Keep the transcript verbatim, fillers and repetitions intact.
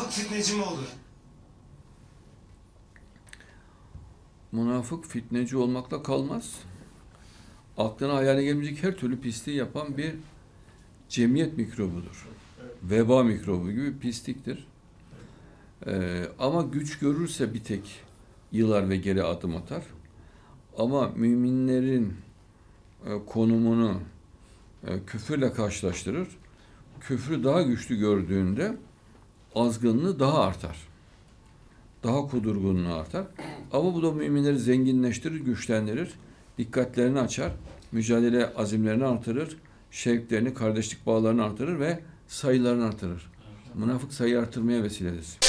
münafık fitneci mi olur? Münafık fitneci olmakla kalmaz. Aklına hayale gelmeyecek her türlü pisliği yapan bir cemiyet mikrobudur. Veba mikrobu gibi pisliktir. Ee, ama güç görürse bir tek yılar ve geri adım atar. Ama müminlerin e, konumunu e, küfürle karşılaştırır. Küfrü daha güçlü gördüğünde azgınlığı daha artar. Daha kudurgunluğu artar. Ama bu da müminleri zenginleştirir, güçlendirir. Dikkatlerini açar, mücadele azimlerini artırır, şevklerini, kardeşlik bağlarını artırır ve sayılarını artırır. Münafık sayı artırmaya vesiledir.